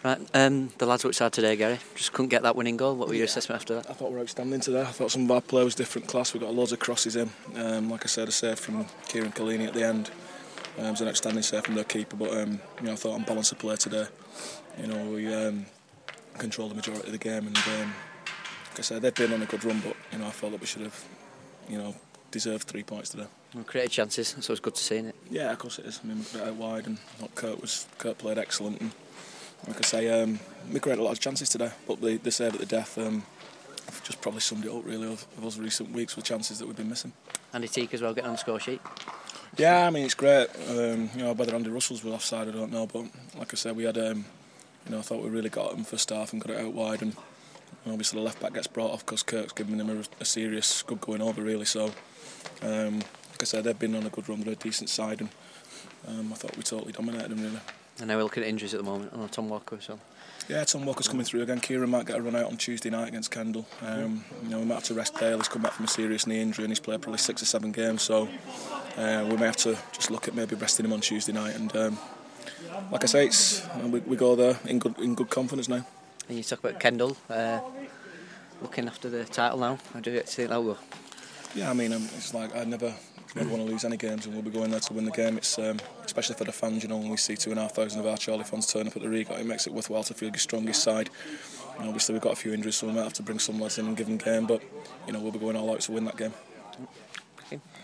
Right, the lads worked hard today, Gary. Just couldn't get that winning goal. What were your assessment after that? I thought we were outstanding today. I thought some of our play was different class. We got loads of crosses in. Like I said, a save from Kieran Collini at the end. It was an outstanding save from their keeper. But I thought on balance of play today, we controlled the majority of the game. And like I said, they've been on a good run. But I felt that we should have, deserved 3 points today. We created chances, so it's good to see, isn't it? Yeah, of course it is. I mean, we got it out wide, and Kurt played excellent. And like I say, we created a lot of chances today, but the save at the death just probably summed it up really of those recent weeks with chances that we've been missing. Andy Teague as well getting on the score sheet. Yeah, I mean it's great. Whether Andy Russell's was offside, I don't know, but like I said, we had I thought we really got him first half and got it out wide, and obviously the left back gets brought off because Kirk's given him a serious scud going over really. So like I said, they've been on a good run, they're a decent side, and I thought we totally dominated them really. And now we're looking at injuries at the moment. I know Tom Walker, so. Yeah, Tom Walker's coming through again. Kieran might get a run out on Tuesday night against Kendal. We might have to rest Dale. He's come back from a serious knee injury and he's played probably 6 or 7 games. So we may have to just look at maybe resting him on Tuesday night. And like I say, we go there in good confidence now. And you talk about Kendal looking after the title now. How do you think that will go? Yeah, I mean, it's like I never want to lose any games, and we'll be going there to win the game. It's especially for the fans, when we see 2,500 of our Charlie fans turn up at the Regal, it makes it worthwhile to feel your strongest side. Obviously we've got a few injuries, so we might have to bring some lads in and give them game, but we'll be going all out to win that game. Okay.